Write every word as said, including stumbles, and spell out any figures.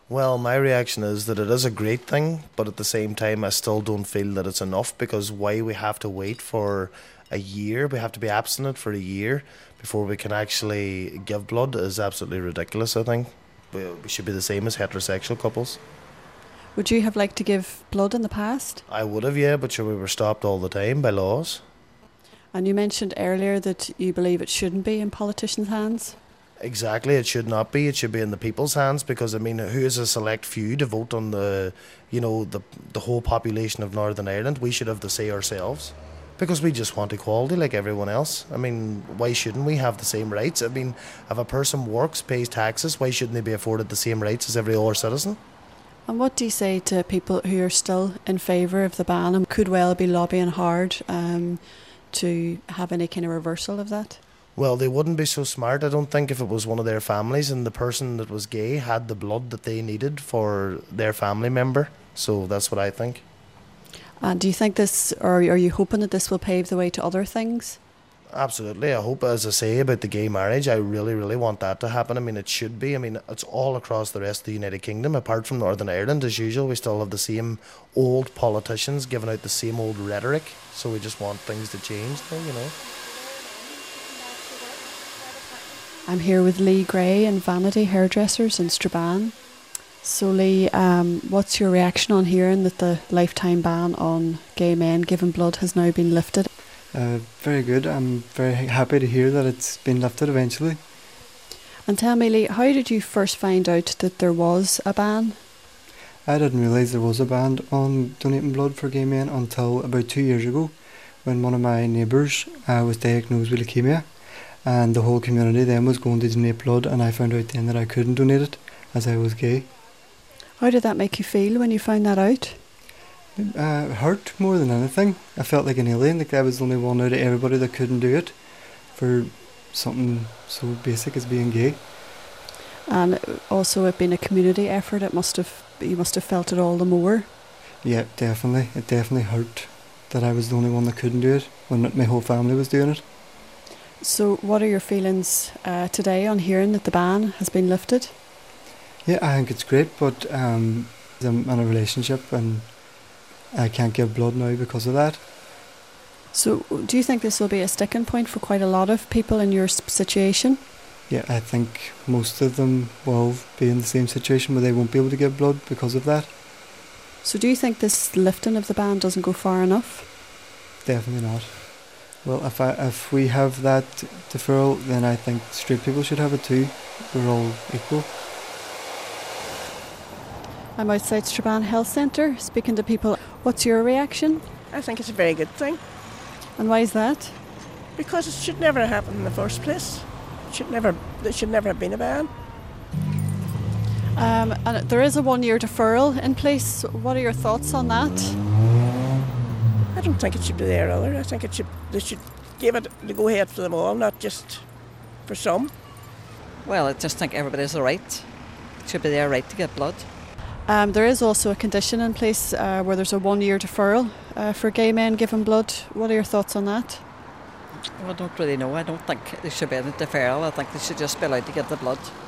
Well, my reaction is that it is a great thing, but at the same time, I still don't feel that it's enough because why we have to wait for a year, we have to be abstinent for a year before we can actually give blood is absolutely ridiculous, I think. We, we should be the same as heterosexual couples. Would you have liked to give blood in the past? I would have, yeah, but sure, we were stopped all the time by laws. And you mentioned earlier that you believe it shouldn't be in politicians' hands. Exactly, it should not be. It should be in the people's hands because, I mean, who is a select few to vote on the, you know, the the whole population of Northern Ireland? We should have the say ourselves because we just want equality like everyone else. I mean, why shouldn't we have the same rights? I mean, if a person works, pays taxes, why shouldn't they be afforded the same rights as every other citizen? And what do you say to people who are still in favour of the ban and could well be lobbying hard um, to have any kind of reversal of that? Well, they wouldn't be so smart, I don't think, if it was one of their families and the person that was gay had the blood that they needed for their family member. So that's what I think. And do you think this, or are you hoping that this will pave the way to other things? Absolutely. I hope, as I say, about the gay marriage, I really, really want that to happen. I mean, it should be. I mean, it's all across the rest of the United Kingdom. Apart from Northern Ireland, as usual, we still have the same old politicians giving out the same old rhetoric. So we just want things to change now, you know. I'm here with Lee Gray and Vanity Hairdressers in Strabane. So Lee, um, what's your reaction on hearing that the lifetime ban on gay men giving blood has now been lifted? Uh, very good. I'm very happy to hear that it's been lifted eventually. And tell me, Lee, how did you first find out that there was a ban? I didn't realise there was a ban on donating blood for gay men until about two years ago when one of my neighbours uh, was diagnosed with leukaemia. And the whole community then was going to donate blood, and I found out then that I couldn't donate it as I was gay. How did that make you feel when you found that out? Uh, it hurt more than anything. I felt like an alien, like I was the only one out of everybody that couldn't do it for something so basic as being gay. And also it being a community effort, it must have you must have felt it all the more. Yeah, definitely. It definitely hurt that I was the only one that couldn't do it when my whole family was doing it. So what are your feelings uh, today on hearing that the ban has been lifted? Yeah, I think it's great, but um, I'm in a relationship and I can't give blood now because of that. So do you think this will be a sticking point for quite a lot of people in your situation? Yeah, I think most of them will be in the same situation where they won't be able to give blood because of that. So do you think this lifting of the ban doesn't go far enough? Definitely not. Well, if I, if we have that deferral, then I think straight people should have it too. We're all equal. I'm outside Strabane Health Centre speaking to people. What's your reaction? I think it's a very good thing. And why is that? Because it should never have happened in the first place. It should never, there should never have been a ban. Um, and there is a one-year deferral in place. What are your thoughts on that? I don't think it should be there either. I think it should, they should give it the go-ahead for them all, not just for some. Well, I just think everybody has a right. It should be their right to get blood. Um, there is also a condition in place uh, where there's a one-year deferral uh, for gay men giving blood. What are your thoughts on that? Well, I don't really know. I don't think there should be any deferral. I think they should just be allowed to give the blood.